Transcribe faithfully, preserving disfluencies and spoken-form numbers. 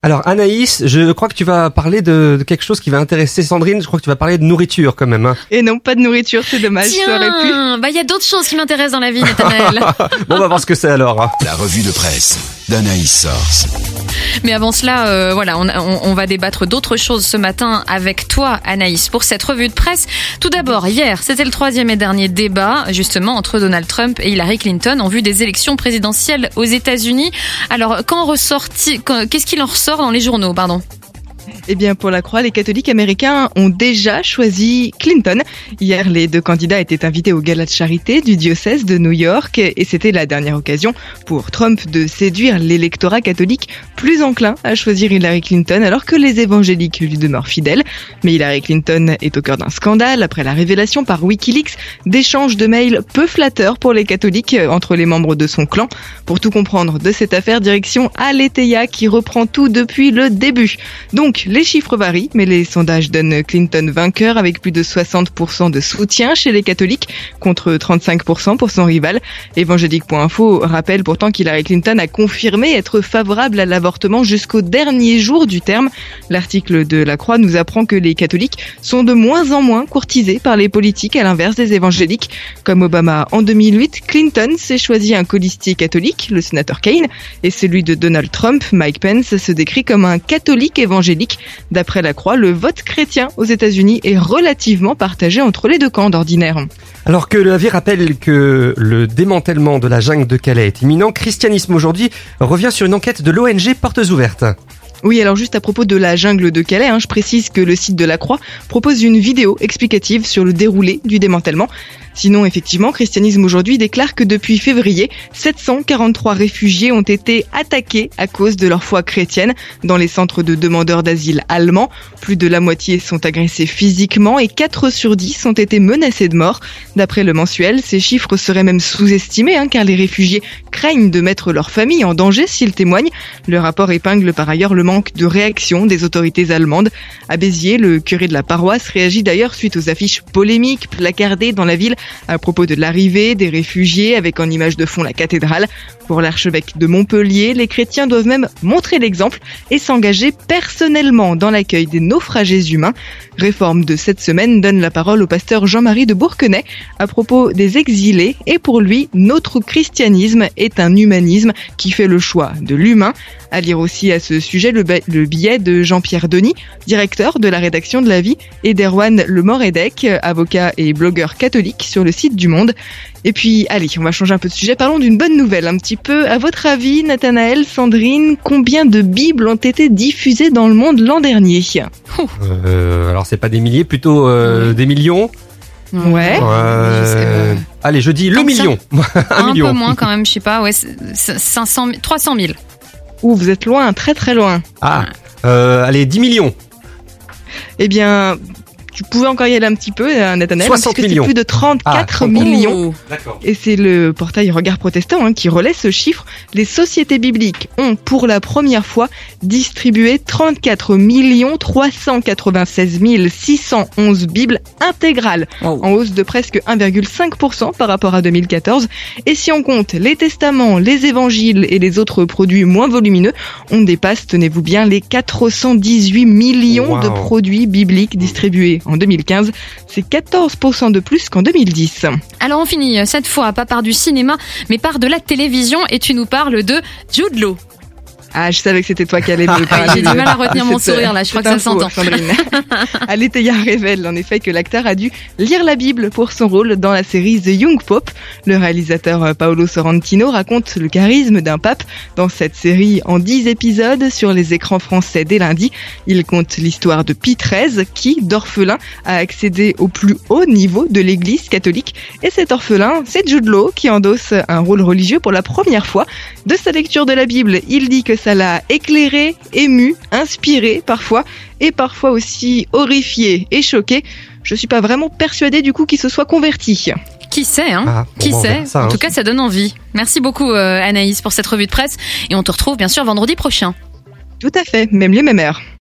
Alors Anaïs, je crois que tu vas parler de, de quelque chose qui va intéresser Sandrine. Je crois que tu vas parler de nourriture quand même. Hein. Et non, pas de nourriture, c'est dommage. Tiens, ça aurait pu. bah il y a d'autres choses qui m'intéressent dans la vie, Nathanaël. Bon, on va voir ce que c'est alors. Hein. La revue de presse d'Anaïs Source. Mais avant cela, euh, voilà, on, on, on va débattre d'autres choses ce matin avec toi, Anaïs, pour cette revue de presse. Tout d'abord, hier, c'était le troisième et dernier débat, justement, entre Donald Trump et Hillary Clinton en vue des élections présidentielles aux États-Unis. Alors, quand ressorti, quand, qu'est-ce qu'il en ressort dans les journaux, pardon ? Eh bien, pour la Croix, les catholiques américains ont déjà choisi Clinton. Hier, les deux candidats étaient invités au gala de charité du diocèse de New York et c'était la dernière occasion pour Trump de séduire l'électorat catholique plus enclin à choisir Hillary Clinton alors que les évangéliques lui demeurent fidèles. Mais Hillary Clinton est au cœur d'un scandale après la révélation par Wikileaks d'échanges de mails peu flatteurs pour les catholiques entre les membres de son clan. Pour tout comprendre de cette affaire, direction Aletheia qui reprend tout depuis le début. Donc, les chiffres varient, mais les sondages donnent Clinton vainqueur avec plus de soixante pour cent de soutien chez les catholiques contre trente-cinq pour cent pour son rival. Évangélique point info rappelle pourtant qu'Hillary Clinton a confirmé être favorable à l'avortement jusqu'au dernier jour du terme. L'article de La Croix nous apprend que les catholiques sont de moins en moins courtisés par les politiques à l'inverse des évangéliques. Comme Obama en deux mille huit, Clinton s'est choisi un colistier catholique, le sénateur Kaine, et celui de Donald Trump, Mike Pence, se décrit comme un catholique évangélique. D'après La Croix, le vote chrétien aux États-Unis est relativement partagé entre les deux camps d'ordinaire. Alors que la vie rappelle que le démantèlement de la jungle de Calais est imminent, Christianisme aujourd'hui revient sur une enquête de l'O N G Portes Ouvertes. Oui, alors juste à propos de la jungle de Calais, hein, je précise que le site de La Croix propose une vidéo explicative sur le déroulé du démantèlement. Sinon, effectivement, Christianisme aujourd'hui déclare que depuis février, sept cent quarante-trois réfugiés ont été attaqués à cause de leur foi chrétienne dans les centres de demandeurs d'asile allemands. Plus de la moitié sont agressés physiquement et quatre sur dix ont été menacés de mort. D'après le mensuel, ces chiffres seraient même sous-estimés hein, car les réfugiés craignent de mettre leur famille en danger s'ils témoignent. Le rapport épingle par ailleurs le manque de réaction des autorités allemandes. À Béziers, le curé de la paroisse réagit d'ailleurs suite aux affiches polémiques placardées dans la ville à propos de l'arrivée des réfugiés avec en image de fond la cathédrale. Pour l'archevêque de Montpellier, les chrétiens doivent même montrer l'exemple et s'engager personnellement dans l'accueil des naufragés humains. Réforme de cette semaine donne la parole au pasteur Jean-Marie de Bourquenay à propos des exilés et pour lui, notre christianisme est un humanisme qui fait le choix de l'humain. À lire aussi à ce sujet le, ba- le billet de Jean-Pierre Denis, directeur de la rédaction de La Vie, et d'Erwan Le Moredec, avocat et blogueur catholique sur le site du Monde. Et puis, allez, on va changer un peu de sujet. Parlons d'une bonne nouvelle un petit peu. À votre avis, Nathanaël, Sandrine, combien de Bibles ont été diffusées dans le monde l'an dernier ? Euh, alors c'est pas des milliers, plutôt euh, Oui. des millions. Ouais. Euh, Je sais pas. Allez, je dis le Tant que ça. million. un, Un million. peu moins quand même, je sais pas, ouais, cinq cents, trois cent mille. Ouh, vous êtes loin, très très loin. Ah, euh, allez, dix millions. Eh bien, tu pouvais encore y aller un petit peu, Nathanaël, soixante puisque c'est millions. plus de trente-quatre Ah, millions. Oh. D'accord. Et c'est le portail Regard Protestant hein, qui relaie ce chiffre. Les sociétés bibliques ont pour la première fois distribué trente-quatre millions trois cent quatre-vingt-seize mille six cent onze Bibles intégrales, Wow. en hausse de presque un virgule cinq pour cent par rapport à deux mille quatorze. Et si on compte les testaments, les évangiles et les autres produits moins volumineux, on dépasse, tenez-vous bien, les quatre cent dix-huit millions Wow. de produits bibliques distribués en deux mille quinze. C'est quatorze pour cent de plus qu'en deux mille dix. Alors on finit cette fois pas par du cinéma, mais par de la télévision et tu nous parles de Jude Law. Ah, je savais que c'était toi qui allais me Ah, parler. j'ai du mal à retenir mon Cette, sourire, là, je crois cette que ça info, s'entend. Sandrine. Aletheia révèle en effet que l'acteur a dû lire la Bible pour son rôle dans la série The Young Pope. Le réalisateur Paolo Sorrentino raconte le charisme d'un pape dans cette série en dix épisodes sur les écrans français dès lundi. Il conte l'histoire de Pie treize qui, d'orphelin, a accédé au plus haut niveau de l'église catholique. Et cet orphelin, c'est Jude Law qui endosse un rôle religieux pour la première fois. De sa lecture de la Bible, il dit que ça l'a éclairé, ému, inspiré parfois, et parfois aussi horrifié et choqué. Je suis pas vraiment persuadée du coup qu'il se soit converti. Qui sait, hein Ah, bon, Qui bon, on sait verra ça, En hein. tout cas, ça donne envie. Merci beaucoup euh, Anaïs pour cette revue de presse et on te retrouve bien sûr vendredi prochain. Tout à fait, même lieu, même heure.